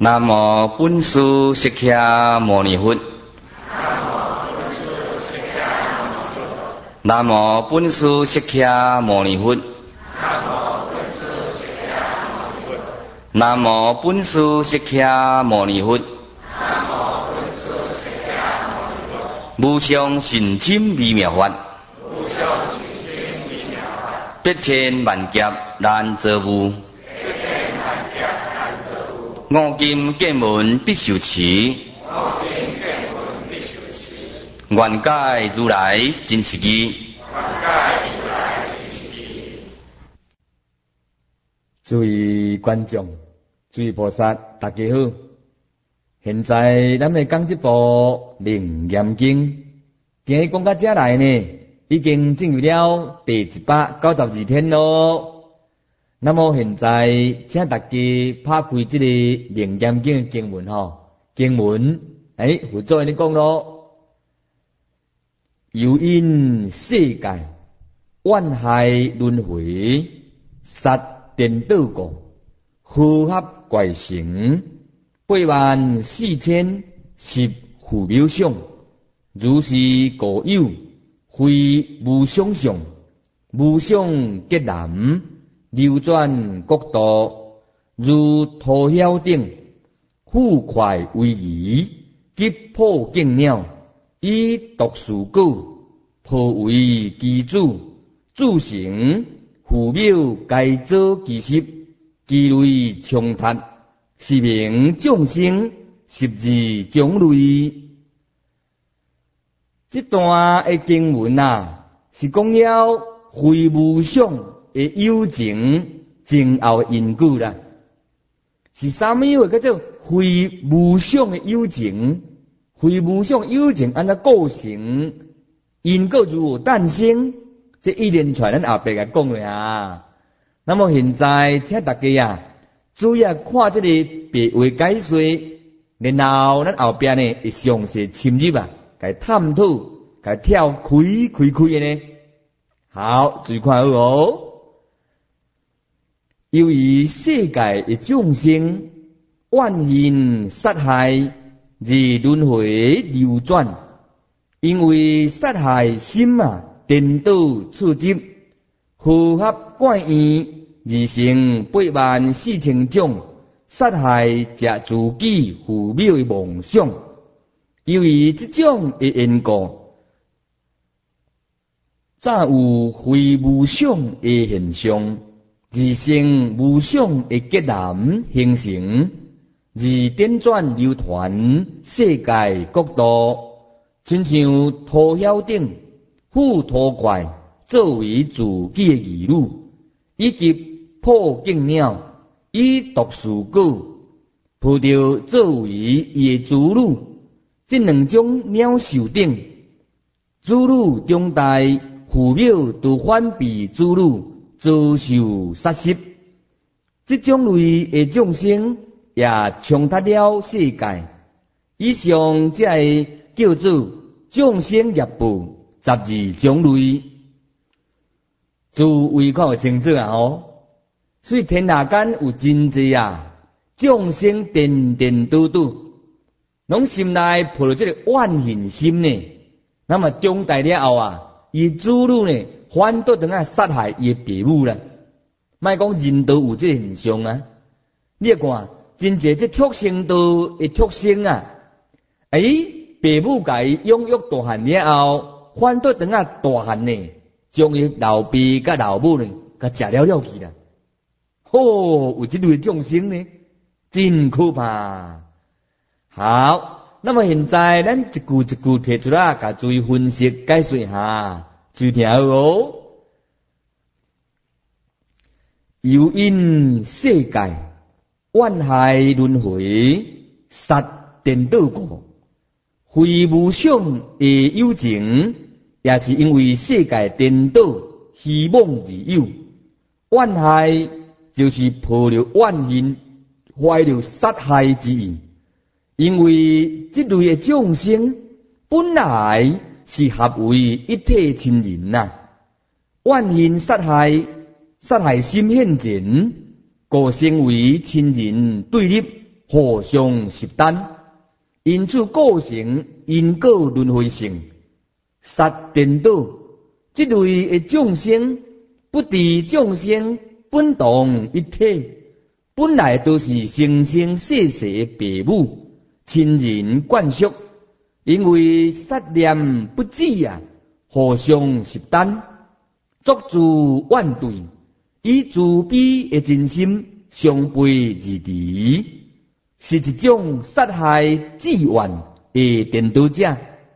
南无本师释迦牟尼佛。南无本师释迦牟尼佛。南无本师释迦牟尼佛。无上甚深微妙法，百千万劫难遭遇。五金见闻得受持，愿解如来真实义。 诸位观众，诸位菩萨，大家好。现在咱来讲这部《楞严经》，今日讲到这来呢，已经进入了第192天咯。那么现在，请大家拍开这个《楞严经》的经文经文，辅助你讲咯。由因世界万害轮回，杀颠倒过，和合怪成84010负渺相，如是故有，非无想象，无想结南，流转国度，如土晓顶，富快为夷，急破境鸟，以毒树果，破为其主，主成负渺该遭其实，其类冲突。是名众生12种类。这段的经文是讲了非无想的有情前后因果啦。是啥物话叫做非无想的有情？非无想有情按照构成因果如何诞生？这一连串咱后边来讲的那么现在请大家主要看这个白话解说，然后咱后边呢会详细深入来探讨，来跳开的呢。好，注意看好由于世界的众生万幸杀害而轮回流转，因为杀害心颠倒触执，和合怪异。而成84000种杀害者自己负渺的妄想，由于这种的因果，早有非无想的现象，而成无想的结南形成，而颠转流传世界国度，亲像土晓顶富土怪作为自己的义女，以及破境鸟，以毒树果，扑着作为伊的主女。这两种鸟兽顶，主女中代负渺都反被主女遭受杀死。这种类的众生也冲突了世界。以上这会叫做众生业报12种类。诸位看有清楚所以天下间有真侪众生颠颠倒倒，拢心内抱着这个怨恨心呢。那么中代了后伊主女呢，反倒等杀害伊的父母啦。莫讲人道有这现象你看，真侪这畜生道的畜生父母甲伊养育大汉了后，反倒等大汉呢，将伊老爸甲老母呢，甲食了去啦。有这类众生呢，真可怕。好，那么现在咱一句一句提出来，甲注意分析解说下，注听好由因世界万害轮回，杀颠倒过，非无想的有情，也是因为世界颠倒，虚妄而有。万害就是抱了怨恨，怀了杀害之意。因为这类的众生本来是合为一体亲人怨恨杀害心现前，故成为亲人对立， 互相习单，因此构成因果轮回性，杀颠倒。这类的众生，不敌众生本同一体，本来都是生生世世的父母亲人眷属，因为杀念不止啊，互相习单，作诸怨对，以慈悲的真心相背而驰，是一种杀害志愿的颠倒者。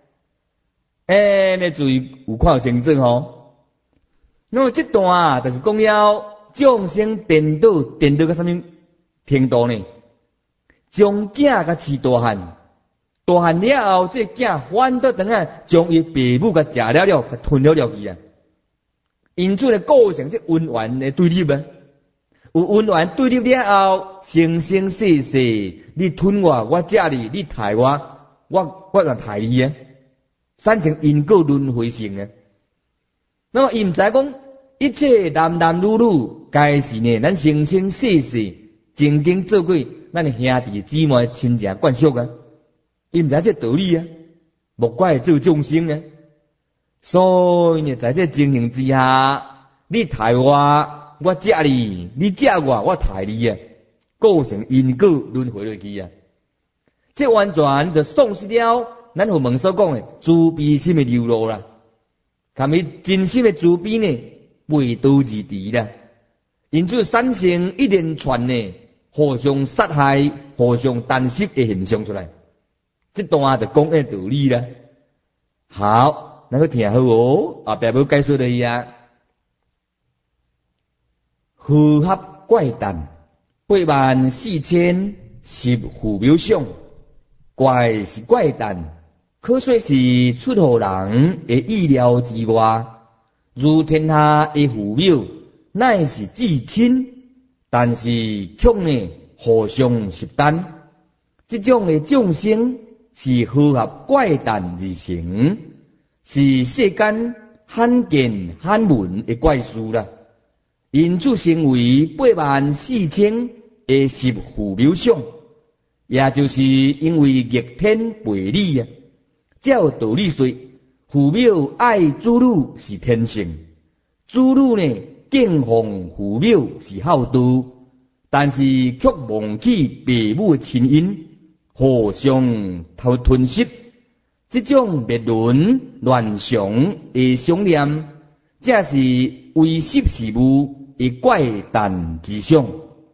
你注意有看清楚吼。那么这段啊，就是讲了众生颠倒到什么程度呢？将囝甲饲大汉，大汉了后，这囝反倒等下将伊父母甲食了，甲吞了去啊。因此呢，构成这恩怨的对立啊。有恩怨对立了后，生生世世，你吞我，我食你；你害我，我来害你啊。产生因果轮回性啊。那么伊毋知讲，一切男男女女，该是呢，咱生生世世曾经做过咱的兄弟姊妹、亲情眷属啊。伊毋知这道理啊，莫怪做众生啊。所以呢，在这情形之下，你害我，我食你；你食我，我害你啊，构成因果轮回落去啊。这完全就丧失了咱父门所讲的慈悲心的流露啦。他们真心的慈悲呢，背道而驰啦。因此产生一连串呢，互相杀害、互相单息的现象出来。这段就讲的道理啦。好，咱去听好哦。后壁要解说的呀。和合怪诞，84000是父母相，怪是怪诞。可说是出乎人的意料之外，如天下的父母乃是至亲，但是却呢互相习单。这种的众生是和合怪诞而成，是世间罕见罕闻的怪事啦。因此成为84000的是父母相，也就是因为逆天背理啊。照道理说，父母爱子女是天性，子女呢敬奉父母是孝道，但是却忘记父母的亲因，互相吞噬。这种灭伦乱常的想念，这是为习事物的怪诞之相。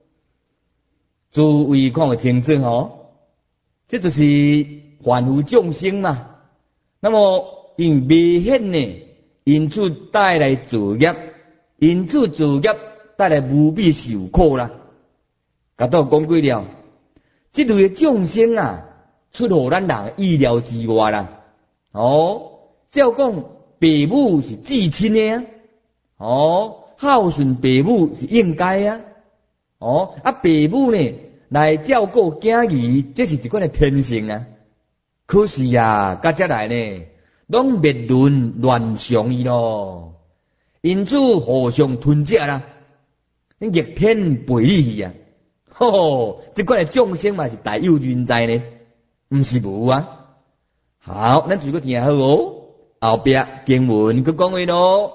诸位看得清楚吼，这就是凡夫众生嘛。那么因未显呢，因此带来罪业，因此罪业带来无比受苦啦。甲都讲过了，这类的众生啊，出乎咱人意料之外啦。照讲父母是至亲的啊，孝顺父母是应该啊，父母呢来照顾囝儿，这是一款的天性啊。可是啊，到这来呢，拢灭伦乱常伊咯，因此互相吞噬啦，逆天背理去啊！这款的众生嘛是大有人在呢，毋是无啊。好，咱再个听好哦。后壁经文佮讲话咯，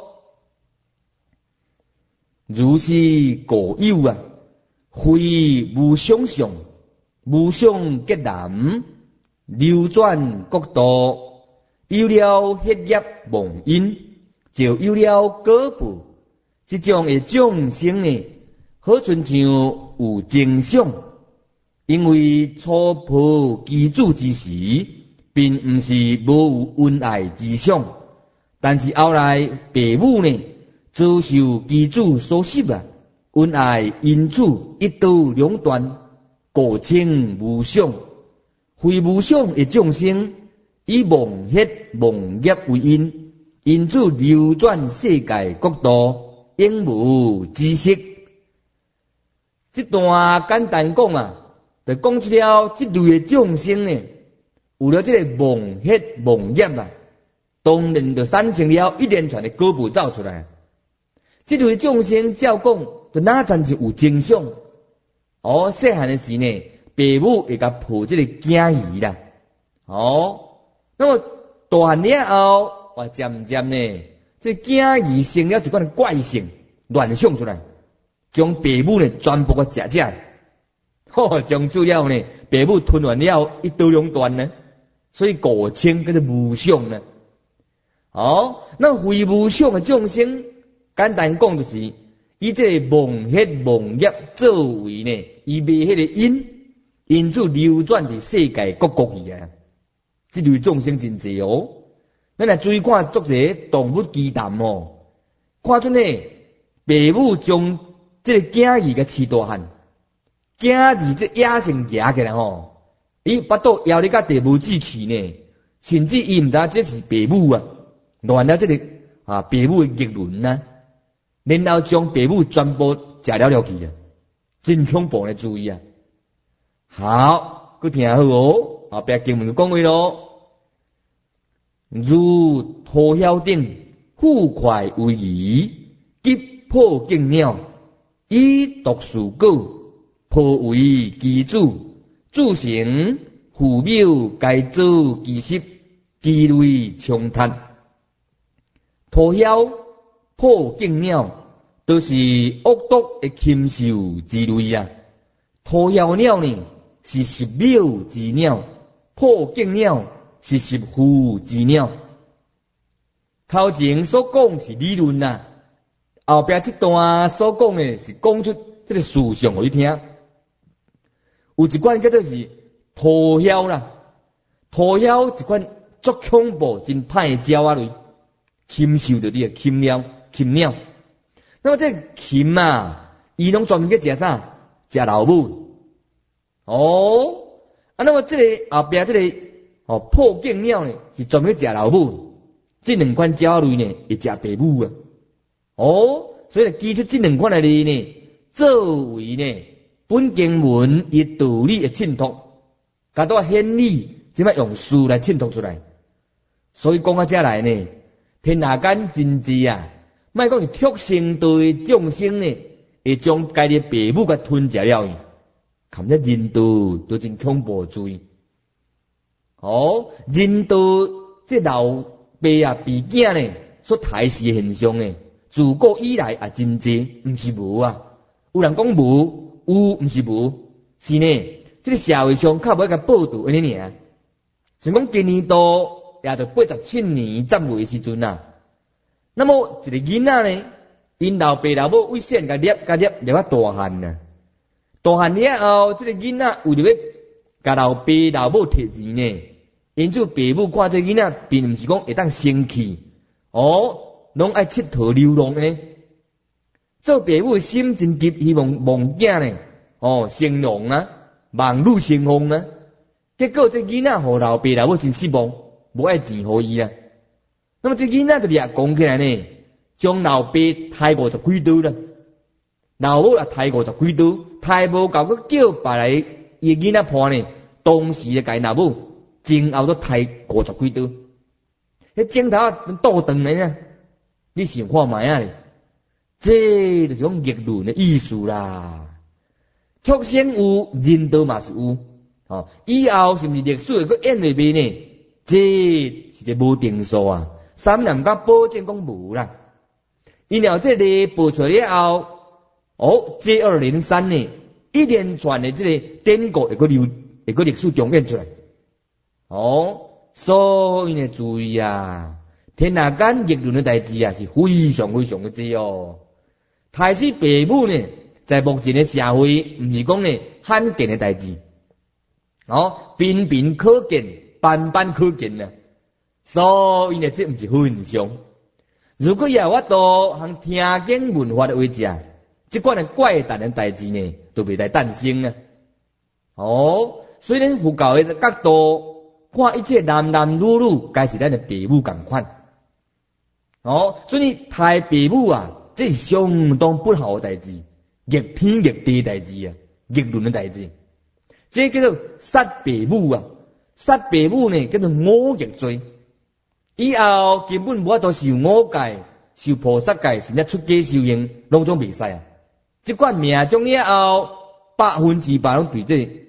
如是故有啊，非无想象，无想结男。流转国度，有了血业忘因，就有了果报。这种的众生呢，好亲像有情想，因为初抱基主之时，并不是无有恩爱之想，但是后来父母呢，遭受基主所摄啊，恩爱因此一刀两断，故称无想。非无想的众生，以忘血忘业为因，因此流转世界国度，永无止息。这段简单讲啊，就讲出了这类的众生呢，有了这个忘血忘业啊，当然就产生了一连串的果报走出来。这类众生照讲，就哪曾是有真相？细汉的时呢， 父母会甲抱这个囝儿啦。那么大汉了后，哇，渐渐呢，这囝儿生了一款怪性，乱想出来，将父母呢全部个食，将资料呢，父母吞完了，一刀两断呢，所以古称叫做无想呢。那非无想的众生，简单讲就是，以这个妄血妄业作为呢，伊卖迄个因此流转伫世界各国去啊。这类众生真济哦。咱来注意看作者动物奇谈看出呢，父母将这个囝儿个饲大汉，囝儿这野性夹起来伊巴肚咬你甲地无志气呢，甚至伊毋知这是父母啊，乱了这个父母的逆轮啊，然后将父母全部食了去啊，真恐怖的注意啊！好，佮听好后壁经文讲话咯。如土晓顶富快为夷，急破镜鸟，以毒树果，破为其主，自成虎谬，该做其实，其类冲突。土晓破镜鸟，都是恶毒的禽兽之类啊。土晓鸟呢，是食鸟之鸟，破镜鸟是食虎之鸟。头前所讲是理论啊，后壁这段所讲的是讲出这个事相互你听。有一款叫做是土晓啦，土晓一款足恐怖、真歹的鸟类，禽兽就啲禽鸟。那么这禽伊拢专门去食啥？食老母。那么这个后壁这个破镜鸟呢，是专门食老母。这两款鸟类呢，会食父母啊。所以基出这两款的例呢，作为呢本经文以道理的衬托，甲到显理，即摆用事来衬托出来。所以讲到这来呢，天下间真济啊，莫讲是畜生对众生呢，会将家己父母甲吞食了去，看这人道都真恐怖罪。人道这老爸比囝呢所抬示的现象呢，自古以来也真济，毋是无啊。有人讲无，有毋是无，是呢。这个社会上较无甲报道安尼尔。像讲今年度也着87年10月时阵啊，那么一个囡仔呢，因老爸老母为先甲捏到大汉啊，大汉了后，这个囡仔为了要甲老爸老母摕钱呢。因此，父母看这囡仔，并毋是讲会当生气，拢爱佚佗流浪呢。做父母心真急，希望囝呢，成龙啊，望女成凤啊。结果这囡仔互老爸老母真失望，无爱钱互伊啊。那么这囡仔就掠讲起来呢，将老爸抬50几刀啦，老母也抬50几刀，抬无够，佮叫别来伊囡仔伴呢，当时就甲老母。前后都抬50几刀，迄镜头倒转来呢，你想看卖啊？这就是讲逆论的意思啦。畜生有，人道嘛是有。以后是毋是历史会搁演入面呢？这是一个无定数啊。三人甲保证讲无啦。因后这个报出来了后，接二连三呢，一连串的这个典故会搁历史重演出来。所以呢，注意啊，天下间逆论的代志啊，是非常非常的多。太师父母呢，在目前的社会，毋是讲呢罕见的代志，频频可见，斑斑可见啊。所以呢，这毋是好现象。如果要我到向听经闻法的位置啊，这款的怪诞的代志呢，都未来诞生啊。虽然佛教的角度。看一切男男女女，该是咱的父母同款。所以抬父母啊，这是相当不好的代志，逆天逆地的代志啊，逆论的代志。这叫做杀父母啊，杀父母呢叫做五逆罪。以后根本无法度受五戒、受菩萨戒，甚至出家修行，拢总袂使啊。这款命中了后，100%拢对这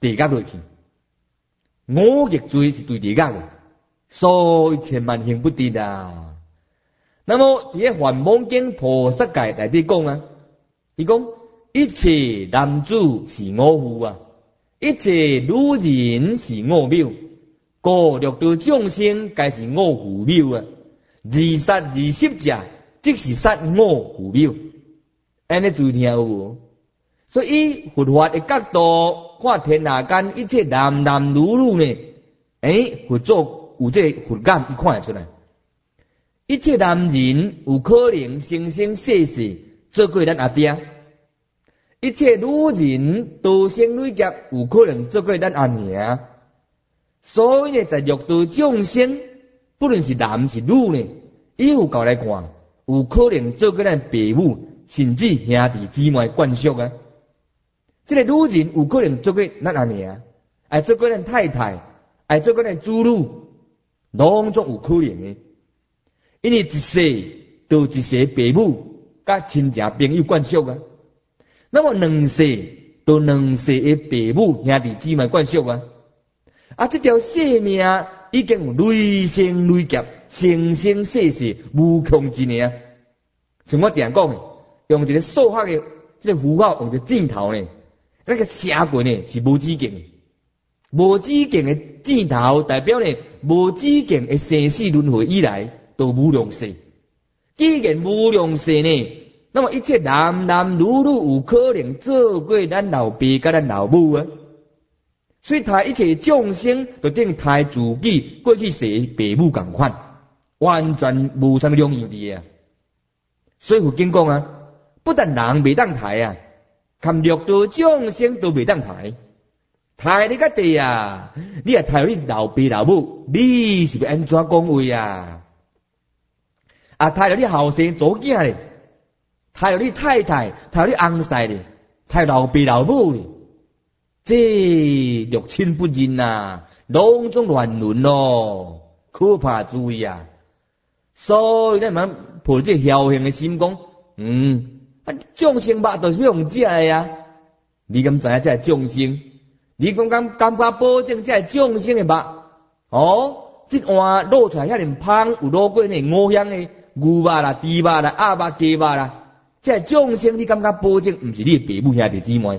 地狱落去。五逆罪是对地狱的，所以千万行不得啊。那么伫个梵网经菩萨戒内底讲啊，伊讲一切男子是我父啊，一切女人是我母，过六道众生皆是我父母啊。自杀自十者，即是杀我父母。安尼注听有无？所以佛法的角度看天下间一切男男女女呢，佛祖有这佛感伊看得出来。一切男人有可能生生世世做过咱阿爹，一切女人多生累劫有可能做过咱阿娘。所以呢，在六道众生，不论是男是女呢，以有教来看，有可能做过咱父母，甚至兄弟姊妹眷属啊。这个女人有可能做过咱阿娘，爱做过咱太太，爱做过咱子女，拢总有可能的。因为一世到一世父母甲亲情朋友眷属啊，那么两世到两世的父母兄弟姊妹眷属啊，这条生命已经有累生累劫，生生世世无穷尽的啊。像我常讲的，用一个数学的这个符号，用一个箭头呢，那个社群呢是无止境的，无止境的箭头代表呢无止境的生死轮回以来。都无量世，既然无量世呢，那么一切男男女女有可能做过咱老爸甲咱老母啊。所以他一切众生就等于他自己过去世父母同款，完全无啥两样的啊。所以佛经讲啊，不但人袂当抬啊，含六道众生都袂当抬。抬你个地啊，你也抬你老爸老母，你是要安怎讲话啊？抬到你后生祖囝咧，抬到你太太，抬到你翁婿咧，抬老爸老母咧，这六亲不认啊，拢总乱伦咯，可怕注意啊！所以咱们抱这侥幸的心讲，众生肉就是要用食的啊！你敢知影这众生？你敢觉保证这众生的肉？这碗露出来遐尼芳，有露过呢五香的。牛肉啦、猪肉啦、鸭肉、鸡肉啦，这众生你感觉保证不是你的父母兄弟姊妹？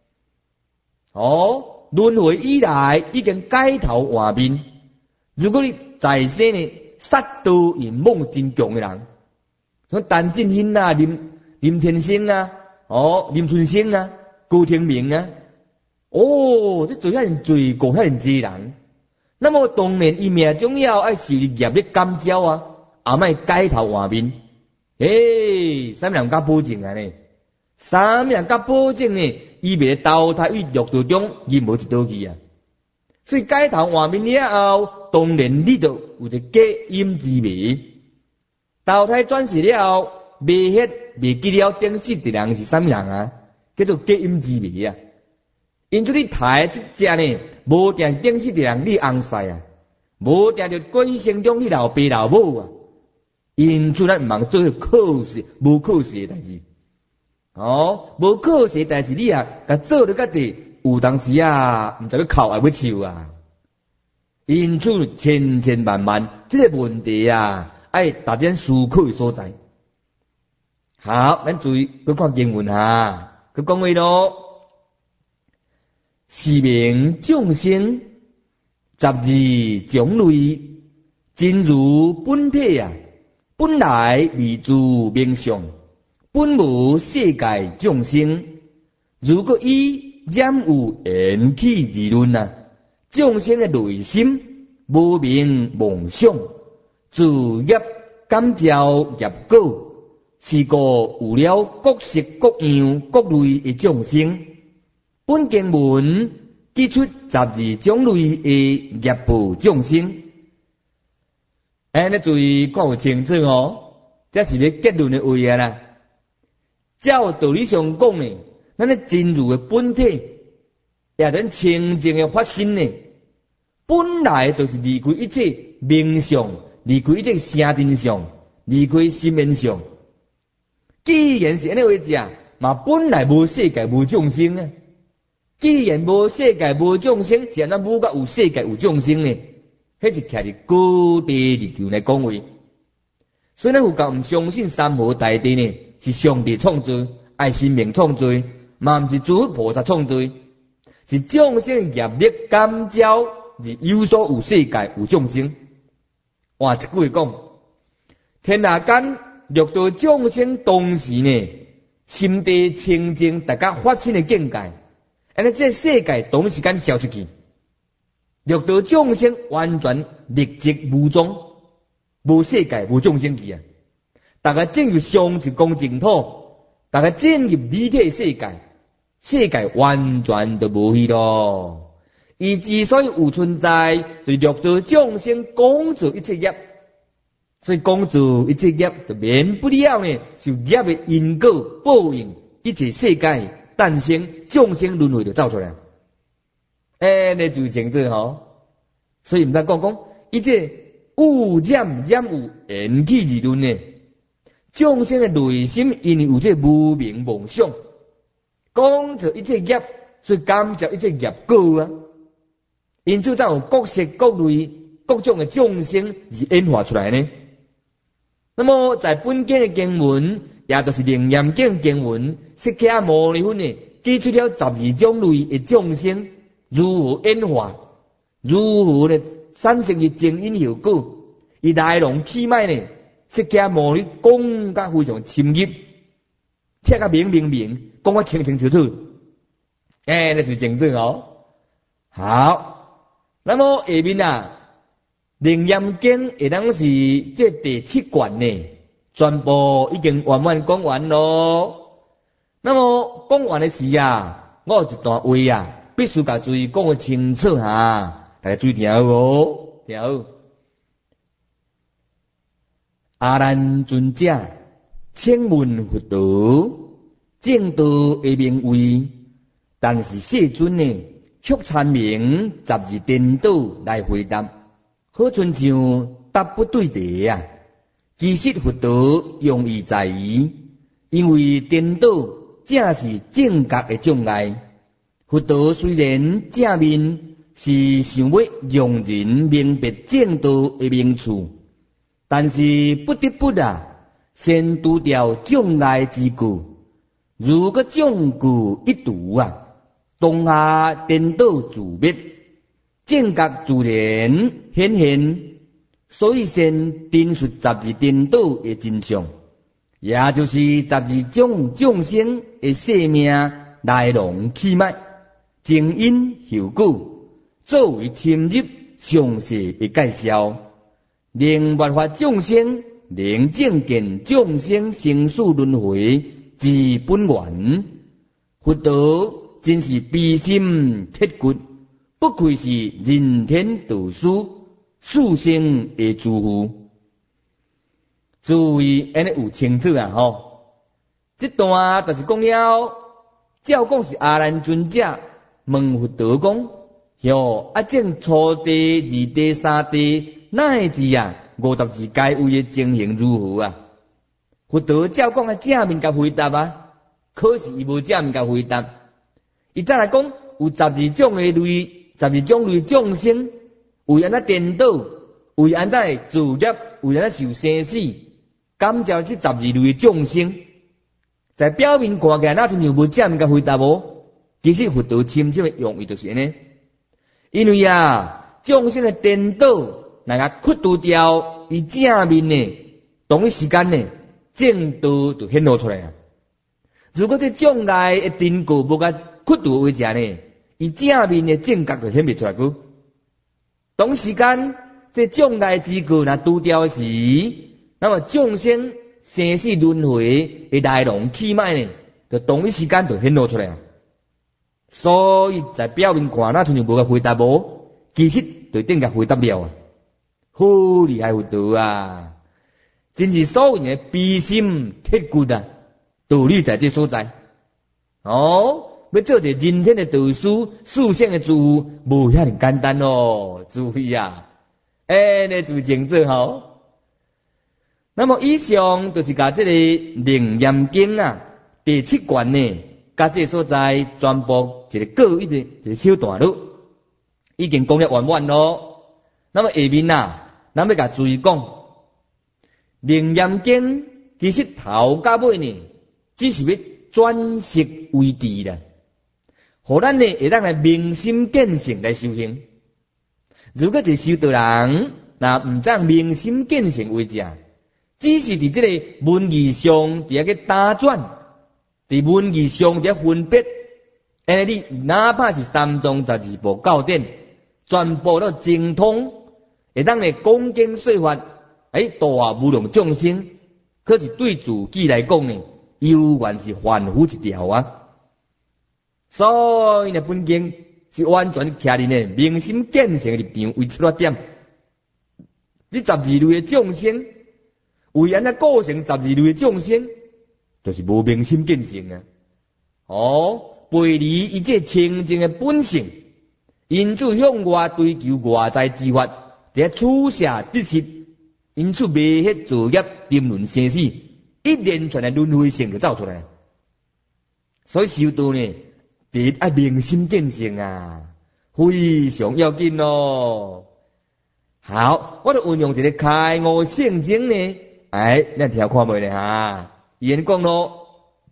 轮回以来已经改头换面。如果你在生呢，杀盗淫妄真强的人，像陈振兴啊、林天生啊、林春生啊、高天明啊，这做遐人罪过遐人济人，那么当然伊命中要爱受业力感召啊。莫改头换面，啥物人甲保证啊呢？啥物人甲保证呢？伊袂投胎于六道中，伊无一道去啊。所以改头换面了后，当然你就有一个假阴之味。投胎转世了后，袂记了顶世的人是啥物人啊？叫做假阴之味啊。因此你抬这只呢，无定是顶世的人，你翁婿啊，无定就过去生中你老爸老母啊。因此咱毋通做可惜无可惜的代志，无可惜的代志你啊，甲做了个地有当时啊，毋知要哭还要笑啊。因此千万万这个问题啊，爱大家思考的所在。好，咱注意去看经文哈，佢讲话咯，是名众生十二种类，真如本体啊。本来离自名相，本无世界众生。如果以染有缘起而论啊，众生的内心无明妄想，自业感召业果，是个有了各式各样各类的众生。本经文记出12种类的业报众生。你注意看有清楚这是要结论的位啊啦。照道理上讲呢，咱的真如的本体，也咱清净的发心呢，本来就是离开一切名相，离开一切声听相，离开心缘相。既然是安尼回事，嘛本来无世界无众生啊， 既然无世界无众生，是安怎无甲有世界有众生呢？迄是徛伫高地力量来讲话。所以咱佛教毋相信三河大地呢，是上帝创造，爱生命创造，嘛毋是诸佛菩萨创造，是众生业力感召而有所有世界有众生。换一句话讲，天下间六道众生同时呢，心地清净，大家发生的境界，安尼这世界同时间消失去，六道众生完全立即无踪。无世界无众生去啊！大家进入上一公净土，大家进入理体世界，世界完全都无去咯。伊之所以有存在，对六道众生讲做一切业，所以讲做一切业就免不了呢，受业的因果报应，一切世界诞生，众生轮回就走出来。你就清楚吼，所以毋通讲一切。有染染有缘起而论呢，众生的内心因为有这无明妄想，讲着一切业，所以感召一切业果啊。因此才有各色各类各种的众生而演化出来呢。那么在本经的经文，也就是楞严经经文，释迦牟尼佛呢，记出了12种类的众生如何演化，如何呢？产生的正因效果，伊来龙去脉呢？释迦牟尼讲甲非常深入，听甲明，讲甲清楚。那就正正哦。好，那么下面啊，楞严经会当是这第7卷呢，全部已经完完讲完咯。那么讲完的时啊，我有一段话啊，必须甲注意讲得清楚哈。大家注意听哦，听好。阿难尊者，请问佛道正道的名位，但是世尊呢，却阐明12颠倒来回答，好亲像答不对题啊。其实佛道用意在于，因为颠倒正是正觉的障碍。佛道虽然正面。是想要让人明白正道的名处，但是不得不啊，先除掉障碍之故。如果障故一除啊，当下颠倒自灭，正觉自然显现。所以先陈述12颠倒的真相，也就是12种众生的生命来龙去脉、正因后果。作为深入详细的介绍，能灭法众生，能正见众生生死轮回之本源。佛道真是悲心铁骨，不愧是人天导师，殊胜的诸父。注意，安尼有清楚啊吼！这段就是讲了，照讲是阿难尊者问佛道讲。哟，正初地、二地、三地，乃至啊52界位的情形如何啊？佛道照讲啊正面甲回答啊，可是伊无正面甲回答。伊再来讲有12种的类，12种类众生，为安怎颠倒，为安怎自业，为安怎受生死，感召这12类众生，在表面看起来那就无正面甲回答无？其实佛道深深的用意就是安尼。因为啊，众生的颠倒，那个去除掉，伊正面呢，同一时间呢，正道就显露出来啊。如果这障碍的因果无甲去除为者呢，伊正面的正觉就显不出来个。同时间，这障碍之果若除掉时，那么众生生死轮回的来龙去脉呢，就同一时间就显露出来啊。所以在表面看，那像无个回答无，其实对顶个回答了啊，好厉害佛道啊！真是所谓的悲心铁骨啊，道理在这所在。哦，要做一个人天的导师，殊胜的诸佛，无遐尼简单哦，诸位啊，你就清楚吼。那么以上就是甲这个楞严经啊第7卷呢。 甲这所在全部一个个一个小段落，已经讲了完完咯。那么下面咱要甲注意讲，楞严经其实头到尾呢，只是要转识为智啦，互咱呢会当来明心见性来修行。如果是修道人，那唔将明心见性为正，只是伫这个文义上伫个打转，伫文义上伫分别，安尼你哪怕是三藏十二部教典，全部都精通，会当来讲经说法，度化无量众生，可是对自己来讲呢，犹原是凡夫一条啊。所以呢，本经是完全徛伫呢明心见性立场为出发点。你12类的众生，为安那构成12类的众生，就是无明心见性啊。背离一切清净的本性，因此向外追求外在之法，伫处下得失，因此迷迄作业沉沦生死，一连串的轮回性就走出来。所以修道呢，第一爱明心见性啊，非常要紧咯。好，我就运用一个开悟圣经呢，咱听看袂咧哈？伊言讲咯，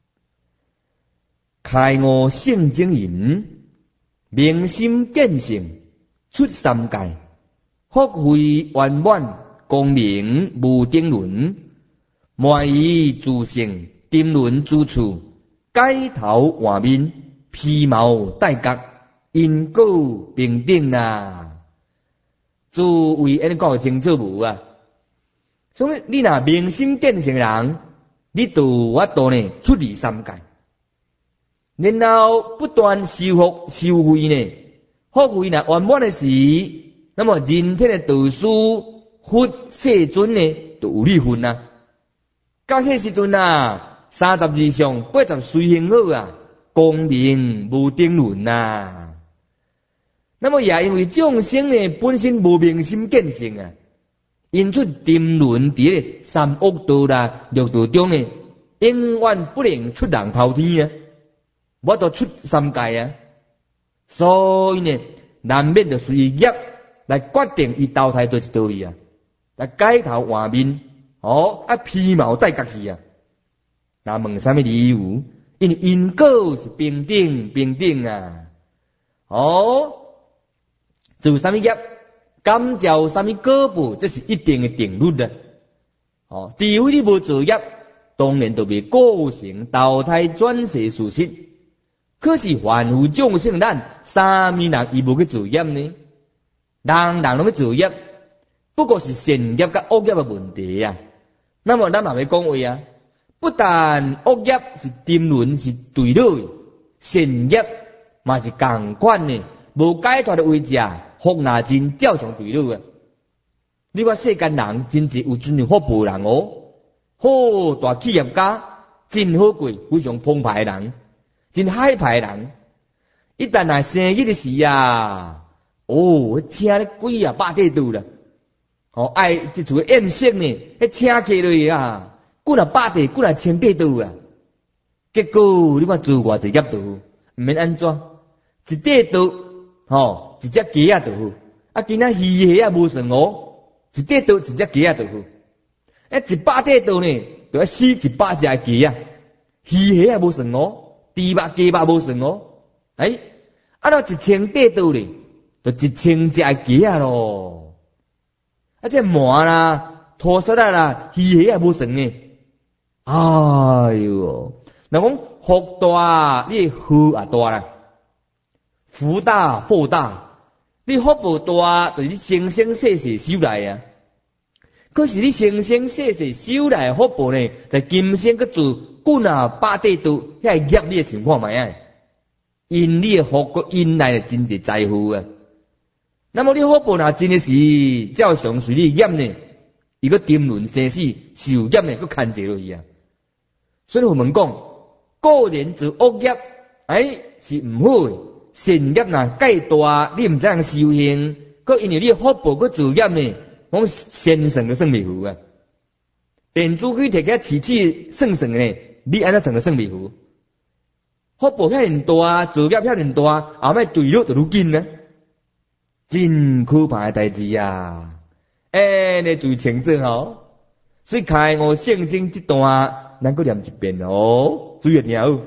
开悟圣经云：明心见性，出三界，福慧圆满，光明无定论，满意自性，定论之处，改头换面，披毛戴角，因果平等啊！诸位安尼讲清楚无啊？所以你若明心见性人，你就法度呢出离三界，然后不断修福修慧呢，福慧若圆满的时，那么人天的道师佛世尊呢就有你份啊。到迄时阵32相80随行好啊，光明无定论啊。那么也因为众生呢本身无明心见性啊，因此沉沦伫三恶道啦、六道中呢，永远不能出人头天啊，我都出三界啊。所以呢，难免就随业来决定伊投胎到一道去啊，来改头换面，披毛戴角去啊。那问什么理由？因为因果是平等啊。做什么业，感召什么果报，这是一定的定律的。除非你无做业，当然就未构成投胎转世事实。可是凡夫众生咱，啥物人伊无去做业呢？人拢要做业，不过是善业甲恶业的问题啊。那么咱嘛要讲话啊，不但恶业是沉沦是对倒的，善业嘛是共款的，无解脱的为者。福那真照常对倒啊！你看世间人真是有真有福报人好大企业家，真好过，非常澎湃的人，真海派的人。一旦来生日的时请咧几百块度啦，爱即厝宴席呢，请客落啊，几百块，几千块度啊。结果你看做偌济业度，毋免安怎，一块度一只鸡仔就好，今仔鱼虾无算一块度一只鸡仔就好，100块度呢，就要死100只鸡仔，鱼虾无算猪肉鸡肉无算那1000块度呢，就1000只鸡仔咯，这麻啦、土沙啦、鱼虾无算呢，哎哟，若讲福大，你福也大啦，福大祸大。你福报大，就是你生生世世修来啊。可是你生生世世修来福报呢，在今生去做百块度，遐业你的情况买啊。因你的福个因来真侪在乎啊。那么你福报若真的是照常随你业呢，伊个沉沦生死受业呢，佫牵制落去啊。所以我们讲，个人做恶业，是唔好的。善业若介大，你唔知样修行，佮因为你福报佮造业呢，讲先算都算未符啊。电子机摕起来试算呢，你安怎算都算未符。 福报遐尼大，罪孽遐尼大，后摆坠落就愈紧呢，真可怕的代志啊！你注意清楚吼。所以开悟圣经这段，咱搁念一遍哦，注意听好。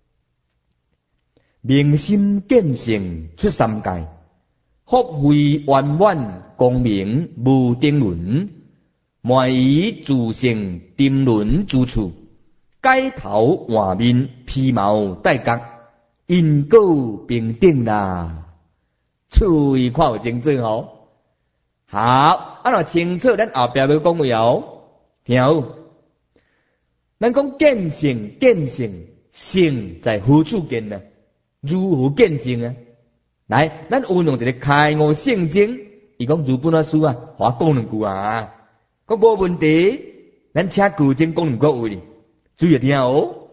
明心见性出三界，福慧圆满光明无定论，满以自性定论之处，改头换面皮毛带角，因果平等啦。注意看有清楚哦。好，若清楚，咱后壁要讲话哦。听好，咱讲见性，见性，性在何处见呢？如何见性啊？来，咱运用一个开悟圣经，伊讲如本老师啊，互我讲两句啊，讲无问题，咱请句经讲两句话哩，注意听哦。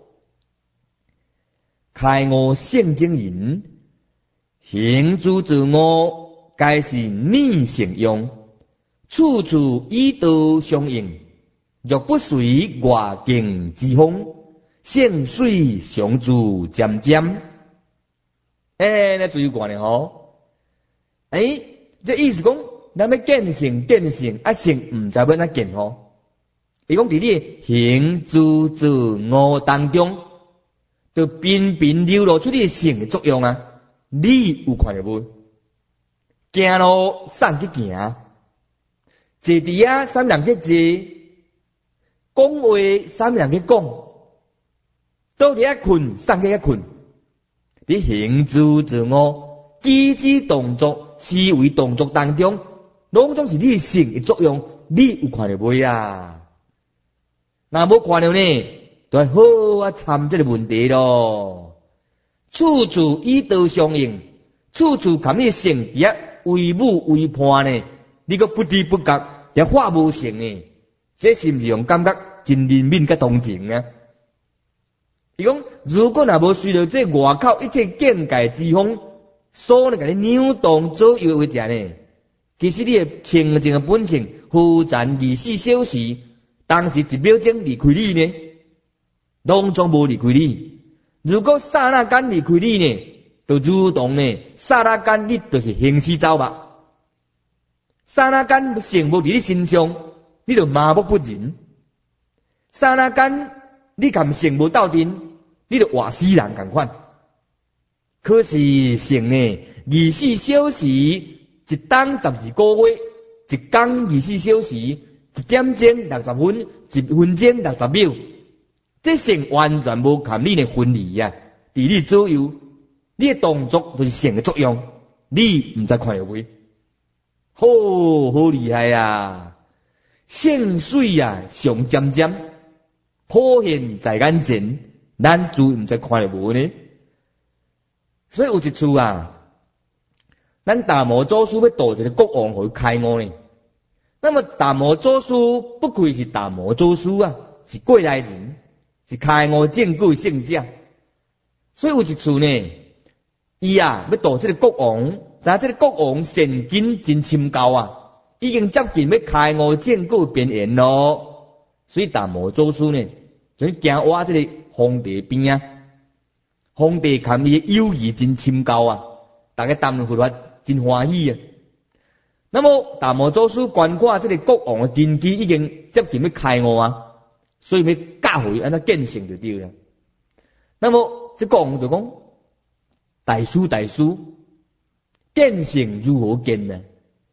开悟圣经言：行诸自我，皆是逆性用，处处以道相应。若不随外境之风，性水常自渐渐。那注意看咧吼。这意思讲，咱要见性，见性啊，性唔知要怎见吼。伊讲伫你行诸自我当中，就频频流露出你性的作用啊。你有看到无？行路送去行，坐伫啊三人去坐。讲话三人去讲，倒伫遐困，送去遐困。你行诸自我，举止动作、思维动作当中，拢总是你性的作用。你有看到未啊？若无看到呢，就好啊参这个问题咯。处处以道相应，处处含你性别为母为伴呢，你个不知不觉也化无成呢。这是毋是用感觉真怜悯甲同情啊？伊讲，如果若无随着这外口一切境界之风，所甲你扭动左右为者呢，其实你的清净的本性，忽然24小时，当时1秒钟离开你呢，拢总无离开你。如果刹那间离开你呢，就如同呢，刹那间你就是行尸走肉，刹那间性无伫你身上。你就麻木不仁，刹那间你含性无斗阵，你就活死人共款。可是性呢，24小时一冬12个月，一天24小时，1点钟60分，1分钟60秒，这性完全无含你的分离啊！伫你左右，你的动作就是性的作用，你唔知看到未？好厉害啊！性水啊，上渐渐普现在眼前，咱自毋知看到无呢？所以有一次啊，咱达摩祖师要度一个国王去开悟呢。那么达摩祖师不愧是达摩祖师啊，是过来人，是开悟证据圣者。所以有一次呢，伊啊要度这个国王，但这个国王神经真深厚啊。已经接近要开悟证据边缘咯，所以达摩祖师呢，就行挖这个皇帝边啊。皇帝看伊友谊真深厚啊，大家谈佛法真欢喜啊。那么达摩祖师观看这个国王的根基已经接近要开悟啊，所以要教诲安那见性就对了。那么这国王就讲：大师，见性如何见呢？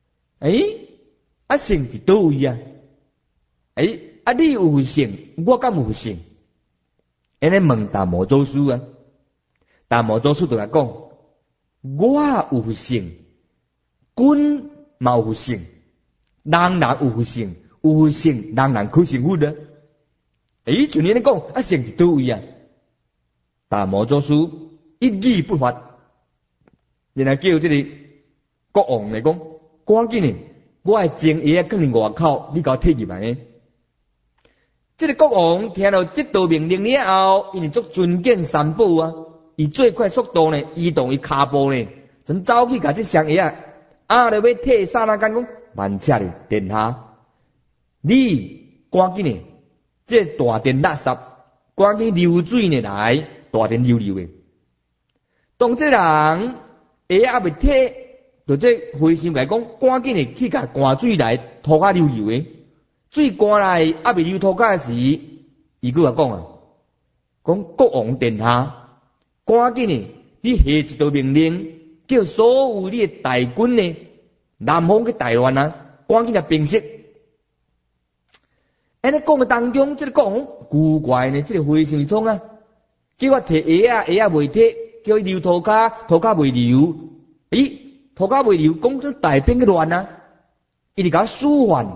性伫倒位啊？你有性，我敢有性？安尼问达摩祖师啊？达摩祖师就来讲：我有性，君嘛有性，人有性，有性人可成佛啊？就你咧讲，性伫倒位啊？达摩祖师一语不发，然后叫这个国王来讲：赶紧呢！我的正爷放伫外口，你甲我摕入来。这个国王听到这道命令了后，因为足尊敬三宝啊，以最快速度呢移动伊骹步呢，真走去甲这双爷啊，就要摕刹那间讲慢车哩，殿下，你赶紧呢，这大殿垃圾，赶紧流水呢来，大殿溜溜的， 当这人下也未退，就这回想来讲，赶紧的去甲灌水来涂骹流油的，水灌来还未流涂骹时，伊佫话讲啊，讲国王殿下，赶紧的，你下一道命令，叫所有你的大军呢，南方去台湾啊，赶紧来平息。安尼讲的当中，这个国王古怪呢，这个回想中啊，叫我摕鞋啊未摕，叫伊流涂骹未流，咦，涂骹未流，讲这大兵去乱啊，伊就甲舒缓，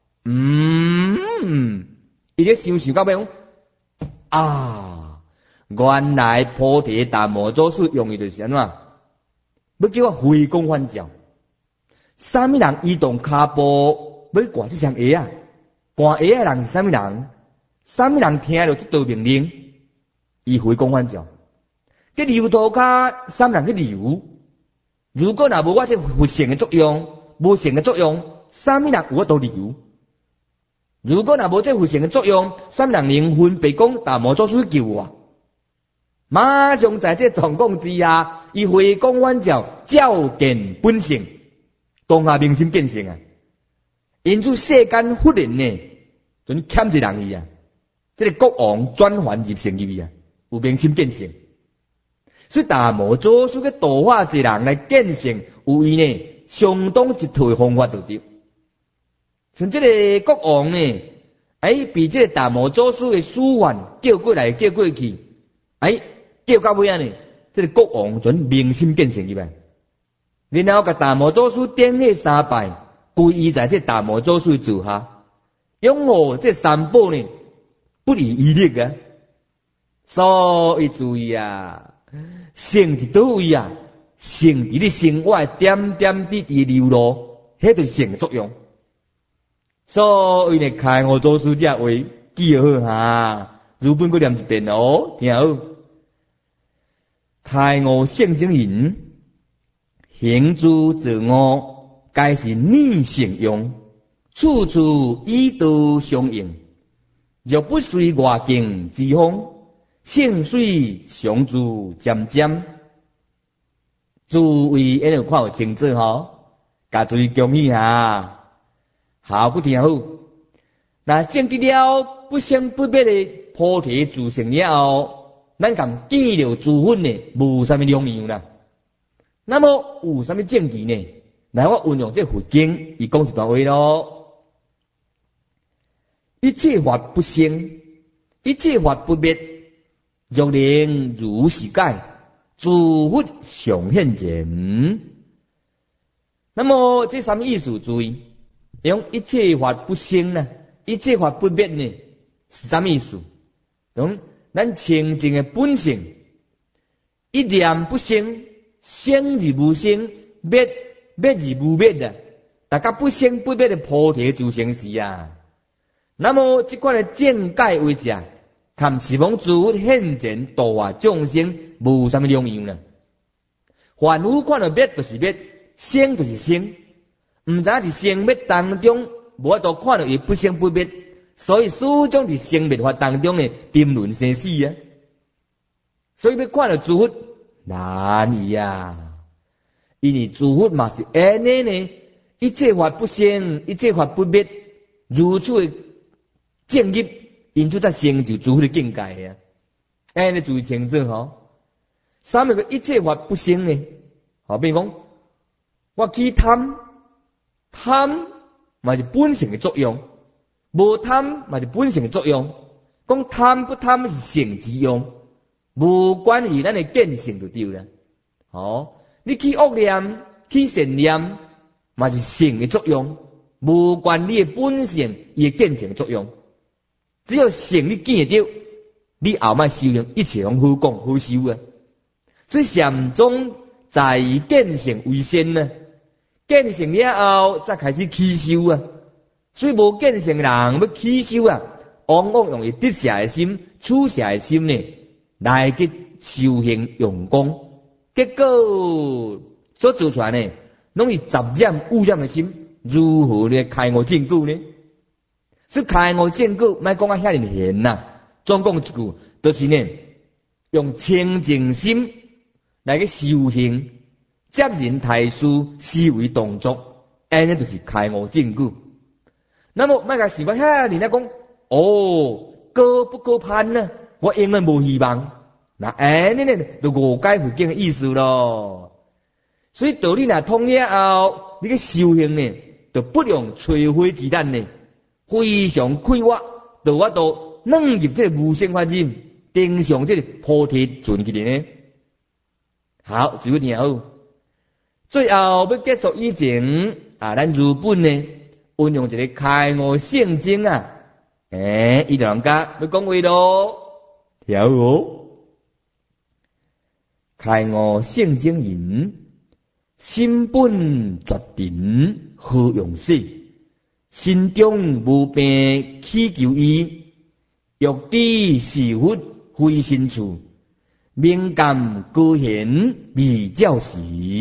伊咧想到尾讲啊，原来菩提达摩祖师用的就是安怎，要叫我回光返照。啥物人移动骹步要挂这双鞋啊？挂鞋的人是啥物人？啥物人听到这道命令，伊回光返照。这流涂骹，啥物人去流？如果若无我这佛性的作用，无性的作用，啥物人有法度流？如果若无这佛性的作用，啥物人能分别讲达摩祖师救我？马上在这状况之下，伊回光返照，照见本性，当下明心见性啊！因此世间忽然呢，准欠一人伊啊！这个国王转换入性入去啊，有明心见性。所以达摩祖师嘅度化一人来见性，有伊呢相当一套方法就对。像这个国王呢，被这个达摩祖师嘅书桓叫过来叫过去，叫到尾啊呢，这个国王准明心见性入来，然后甲达摩祖师顶礼三拜。皈依在这达摩祖师座下，拥护这三宝呢，不遗余力啊！所以注意啊，性伫倒位啊？性伫你生活点点滴滴流露，迄就是性的作用。所以呢，开悟祖师这话记好哈，如本搁念一遍哦，听好。开悟圣经人，行诸自我。该是逆性用，处处以道相应。若不随外境之风，性水相助渐渐。诸位一定看有清楚吼，甲注意恭喜下，好不听好。那证得了不生不灭的菩提自性了后，咱讲见了诸分呢，无啥物两样啦。那么有啥物证据呢？来，我运用这佛经，伊讲一段话咯。一切法不生，一切法不灭，若能如是解，诸佛常现前。那么这什么意思？注意，用一切法不生呢，一切法不灭呢，是什么意思？从咱清净的本性，一念不生，生而无生，灭而无灭的，大家不生不灭的菩提自性是啊。那么这款的见解为者，看十方诸佛现前度化众生，无什么两样呢？凡夫看到灭就是灭，生就是生，唔知伫生灭当中，无法度看到伊不生不灭，所以始终伫生灭法当中呢，沉沦生死啊。所以要看到诸佛难易啊。因为诸佛嘛是安尼呢，一切法不生，一切法不灭，如此的正业，因此才成就诸佛的境界啊。安尼注意清楚吼。啥物个一切法不生呢？好，比如讲，我去贪，贪嘛是本性的作用，无贪嘛是本性的作用。讲贪不贪是性之用，无关于咱的见性就对了。好。你起恶念，起善念，嘛是性的作用，无关你的本性，伊的见性的作用。只要性你见得到，你后摆修行一切拢好讲好修啊。所以禅宗在以见性为先呢，见性了后再开始起修啊。所以无见性的人要起修啊，往往用伊得下的心、处下的心呢，来去修行用功。结果所做出来呢，拢是杂染污染的心，如何呢开悟证果呢？所以开悟证果，莫讲啊遐尼严呐，总讲一句，就是呢，用清净心来个修行，接人待事，思维动作，安尼就是开悟证据。那么莫甲是我遐人家讲，高不高攀呢？我永远无希望。那安尼呢，就误解佛经的意思咯。所以道理若通了后，你个修行呢，就不用吹灰之弹呢，非常快活，就我都软入这个无生法忍，登上这个菩提准去呢。好，注意听好。最后要结束以前咱日本呢，运用一个开悟圣经啊，伊就人家要讲话咯，听好。开悟圣经言：心本决定，何用死？心中无病，祈求医。欲知是佛非身处，敏感高显未照时。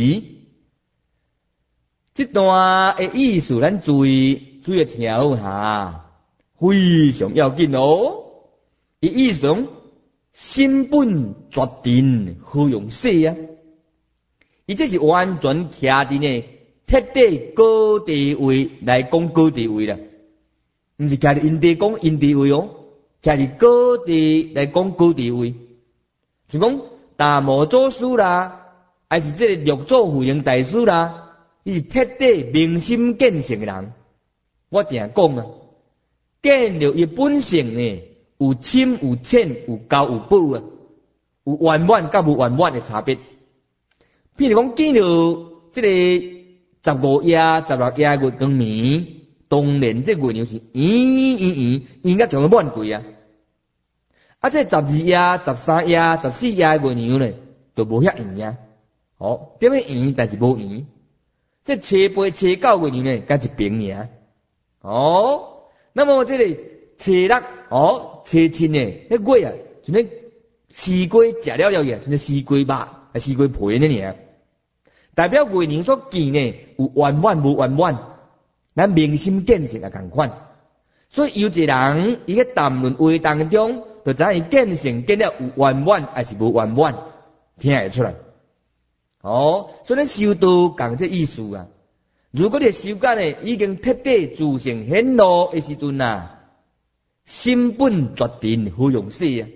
这段的意思，咱注意听下，非常要紧哦。意思讲，心本决定，何用死啊？伊这是完全徛伫呢特地高地位来讲高地位啦，毋是徛伫因地讲因地位哦，徛伫高地来讲高地位。就讲大摩祖师啦，还是这个六祖慧能大师啦，伊是特地明心见性的人。我定讲啊，见到伊本性呢，有深有浅，有高有薄啊，有圆满甲无圆满的差别。譬如讲，见到这个15夜、16夜月光暝，当然这月亮是圆甲强满贵啊。这12夜、13夜、14夜月亮呢，就无遐圆啊。点样圆，但是无圆。这7、8、7、9月亮呢，甲一平尔。那么这个7、6、7、7呢，迄月啊，就那四龟食了了呀，就那四龟肉、四龟皮呢尔。代表月亮所见呢，有圆满无圆满，咱明心见性也同款。所以有一个人，伊喺谈论话当中，就知伊见性见了有圆满还是无圆满，听会出来。所以咱修道讲这意思啊。如果你修改呢，已经彻底自性显露的时阵啊，心本决定，何用死啊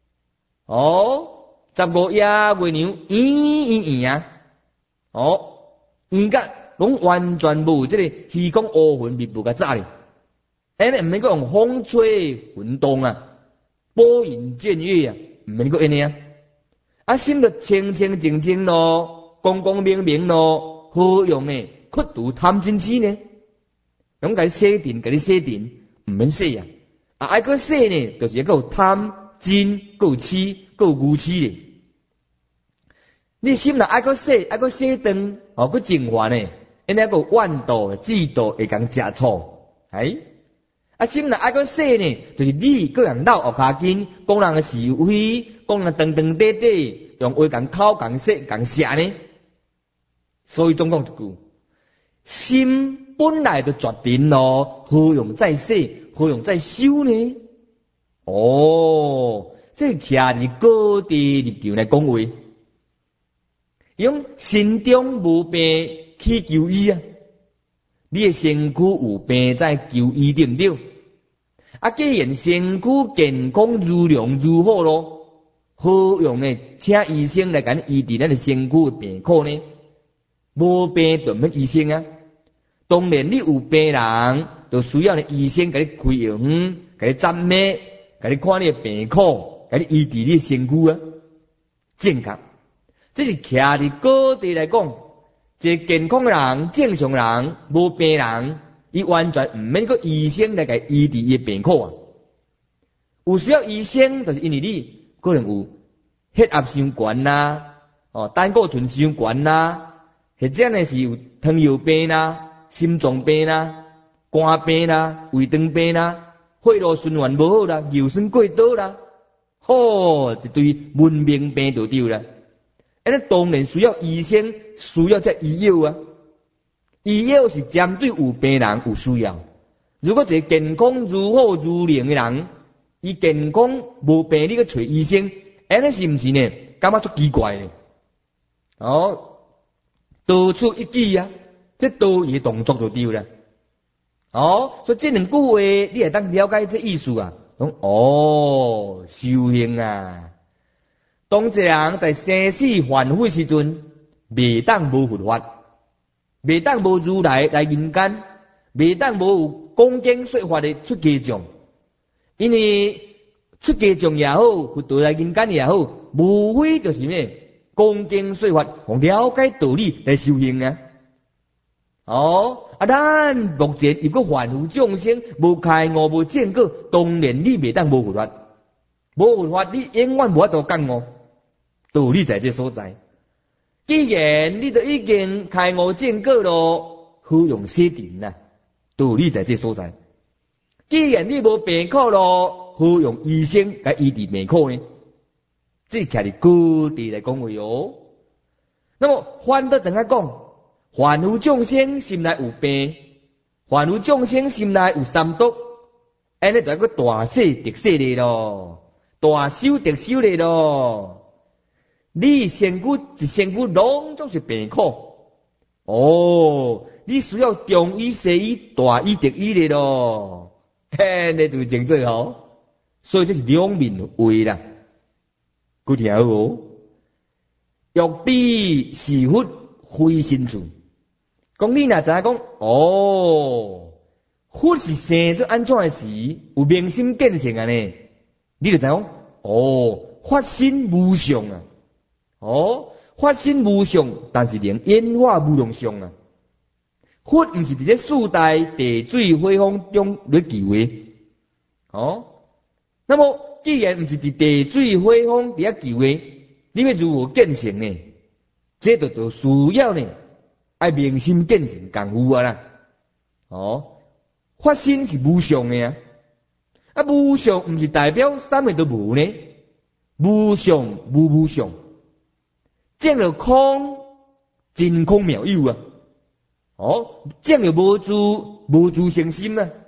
？15夜月亮圆啊。圆甲拢完全无这个虚空乌云密布甲早哩，安尼毋免阁用风吹云动啊，拨云见月啊，毋免阁安尼啊。心就清清净净咯，光光明明咯，何用呢？屈度贪嗔痴呢？咁甲你洗定，甲你洗定，毋免洗啊。爱阁洗呢，就是个有贪嗔，个有痴，个有愚痴咧。你心若爱阁洗，爱阁洗断，阁净化呢？因那个万道、制度会讲食醋，心若爱阁洗呢，就是你个人闹学卡紧，讲人是非，讲人长长短短，用话讲口讲说讲写呢。所以总讲一句，心本来就决定咯，何用再洗，何用再修呢？这徛伫高地立场来讲话。用心中无病去求医啊！你的身躯有病在求医对不对？既然身躯健康如良如好咯，何用呢？请医生来甲你医治咱的身躯的病苦呢？无病就免医生啊！当然你有病人，就需要呢医生甲你开药，甲你诊脉，甲你看你的病苦，甲你医治你的身躯啊！正确。这是徛伫高地来讲，一个健康人、正常人、无病人，伊完全毋免个医生来甲医治伊的病苦啊。有需要医生，就是因为你可能有血压伤悬啦，胆固醇伤悬啦，或者呢是有糖尿病啦、心脏病啦、肝病啦、胃肠病啦、血路循环无好啦、尿酸过多啦，一堆文明病就对啦。当然需要医生，需要这医药啊。医药是针对有病人有需要。如果一个健康如好如灵的人，伊健康无病，你去找医生，安尼是毋是呢？感觉足奇怪呢？ 道出一句啊，这道义动作就对了。所以这两句话你会当了解这意思啊。讲修行啊，当一个人在生死凡夫时阵，未当无佛法，未当无如来来人间，未当无有讲经说法的出家众。因为出家众也好，佛道来人间也好，无非就是咩讲经说法，用了解道理来修行啊。咱目前如果凡夫众生无开悟无见果，当然你未当无佛法，无佛法你永远无法度觉悟。道理在这所在。既然你都已经开悟见果咯，何用写定啊？道理在这所在。既然你无病苦咯，何用医生甲医治病苦呢？这徛伫高地来讲话哦。那么反倒怎样讲？凡夫众生心内有病，凡夫众生心内有三毒，安尼就一个大势得势咧咯，大修得修咧咯。你身躯一身躯拢总是病苦，你需要中医西医大医得医咧咯，那就是正做好。所以这是两面话啦，佮听好哦。欲知是佛非身处。讲你若知影讲，佛是生做安怎的时，有明心见性啊呢？你就知影法身无相啊！法身无相，但是连演化无量相啊！佛毋是伫这四大地水火风中咧求的，那么既然毋是伫地水火风伫遐求的，你要如何见性呢？这就需要呢。爱明心见性功夫啊啦，法身是无相的啊，无相毋是代表啥物都无呢？无相无相，见了空，真空妙有啊！见了无自性心啊！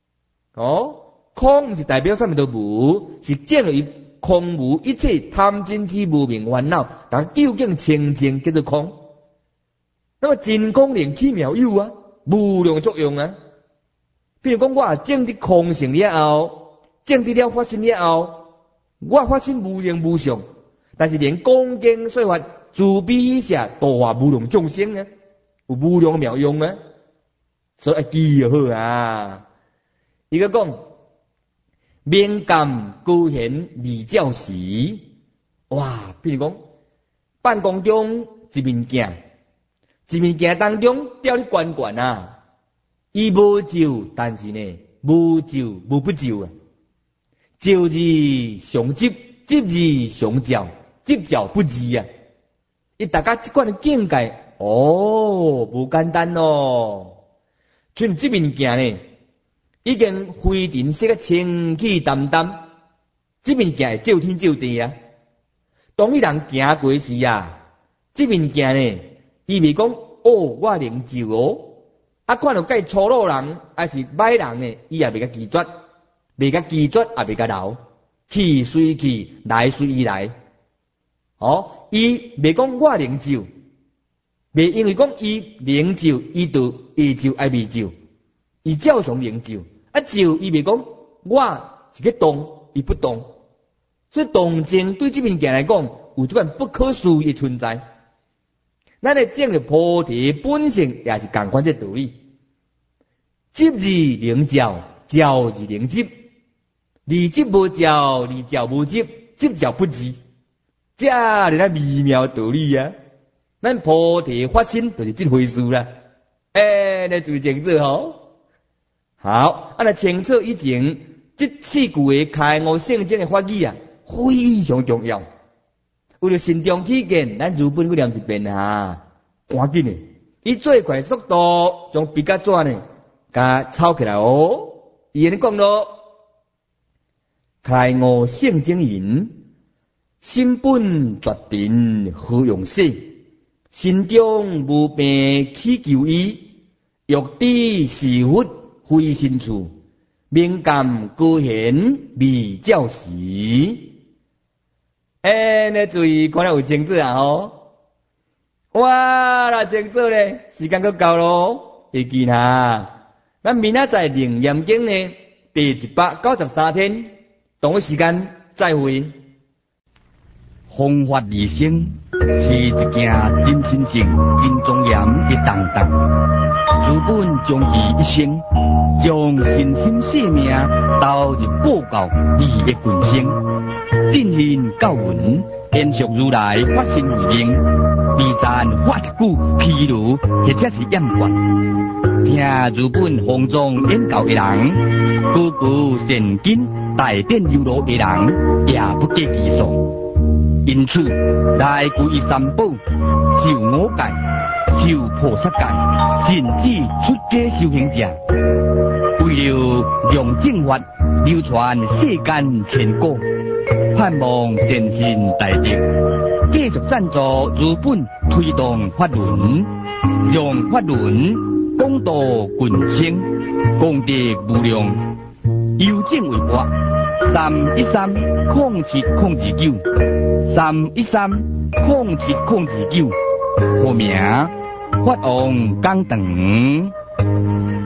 空毋是代表啥物都无，是见了伊空无一切贪嗔痴无明烦恼，但究竟清净叫做空。那么真空灵气妙有啊，无量作用啊。比如讲，我证得空性了后，证得了法身了后，我法身无形无相，但是连讲经说法慈悲喜舍度化无量众生啊，有无量妙用啊，所以记就好啊。伊个讲敏感高显离教时，哇！比如讲办公中一面镜。一物件当中吊你悬悬啊，伊无就，但是呢，无就无不就啊。就字上执，执字上教，执教不字啊。伊大家即款的境界，无简单咯。像即物件呢，已经非尘色个清气淡淡，即物件会照天照地啊。当你人行过时啊，即物件呢。伊未讲我能就看到介粗鲁人还是歹人呢，伊也未甲拒绝，未甲拒绝也未甲留，去随去，来随伊来。伊未讲我能就，未因为讲伊能就，伊就会就还未就，伊照常能就。就伊未讲我是个动，伊不动。所以动静对这物件来讲，有这款不可思议的存在。咱来证了菩提本性，也是同款这道理。执字能教，教字能执。离执无教，离教无执，执教不执。这是咱微妙道理啊！咱菩提发心就是这回事啦。那就清楚吼。好，来清楚以前这四句的开悟圣经的法语啊，非常重要。为了慎重起见，咱如本去念一遍啊，赶紧的，以最快速度将笔甲纸呢，甲抄起来哦。伊安尼讲咯，开悟圣经言：心本决定何用说？心中无病去求医，欲知是佛非身处，敏感高显未教时。那注意，看了有清楚啊吼。 哇啦，正说咧，时间够够咯，会记哈。咱明仔载灵验经呢，第193天，同一时间再会。 弘法利生是一件真神圣、真庄严的动作。如本将其一生，将身心性命投入报教义的群生，进行教文，延续如来法身慧命，微赞发一句披露，或者是验观。听如本弘宗演教的人，句句善根大典流露的人，也不计其数。因此，来皈依三宝、受五戒、受菩萨戒，甚至出家修行者，为了让正法流传世间千古，盼望善信大德继续赞助如本推动法轮，让法轮广度群生，功德无量。邮政微博3130709，3130709，户名法王讲堂。